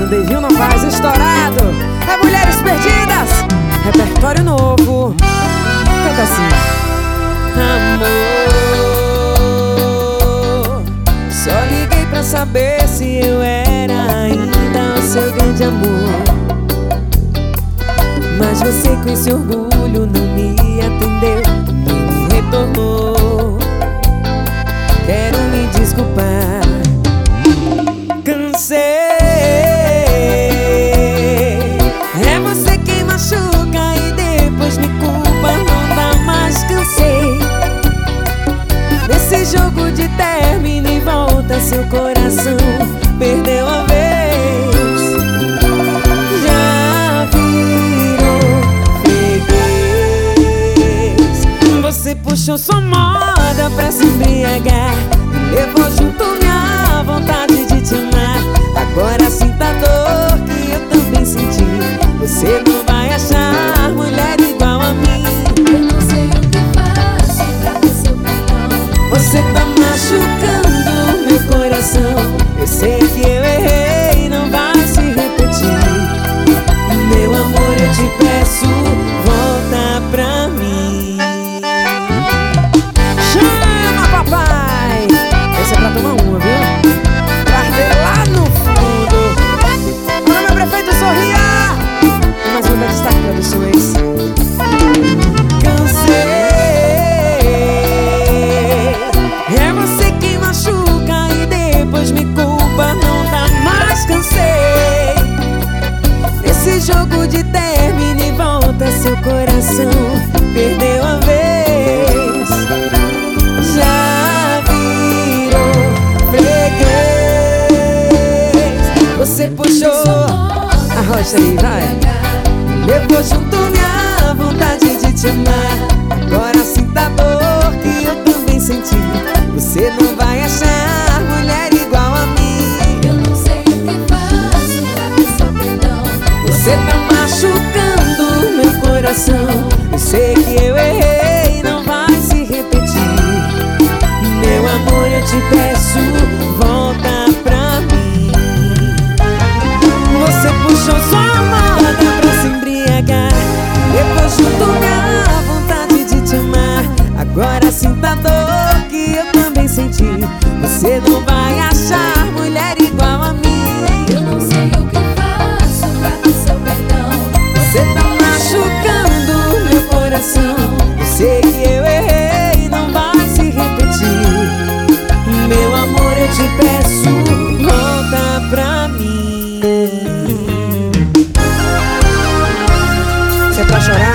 estourado, Devinho Novaes estourado. É Mulheres Perdidas, repertório novo. Canta assim: amor, só liguei pra saber se eu era ainda o seu grande amor. Mas você com esse orgulho não me atendeu, nem me retornou. Quero me desculpar, cansei. É você quem machuca e depois me culpa, não dá mais, cansei. Nesse jogo de término e volta, seu coração perdeu a vez. Já virou freguês. Você puxou sua moda pra se embriagar e levou junto minha vontade de te amar. Agora sinta a dor que eu também senti. Você não vai achar mulher igual a mim. Eu não sei o que faço pra ter seu perdão. Você tá machucando meu coração. Eu sei que eu errei, não vai se repetir. Meu amor, eu te peço, volta pra mim. Chama, papai! Esse é pra tomar uma, viu? Pra arder lá no fundo. Olha, meu prefeito, sorria! Mais uma da Destaque Produções. Cansei. É você quem machuca e depois me culpa, não dá mais, cansei. Esse jogo de término e volta, seu coração perdeu a vez. Já virou freguês. Você puxou a rocha aí, vai. Levou junto minha vontade de te amar. Agora sinta a dor que eu também senti. Você não vai achar mulher igual a mim. Eu não sei o que faço pra ter seu perdão. Você tá machucando meu coração. Eu sei que eu errei, não vai se repetir. Meu amor, eu te peço, volta pra mim. Você puxou sua moda pra se embriagar, depois junto minha vontade de te amar. Agora sinta a dor que eu também senti. Você não vai achar mulher igual a mim. Eu não sei o que faço pra ter seu perdão. Você tá machucando meu coração. Eu sei que eu errei, não vai se repetir. Meu amor, eu te peço, volta pra mim. Se é pra chorar,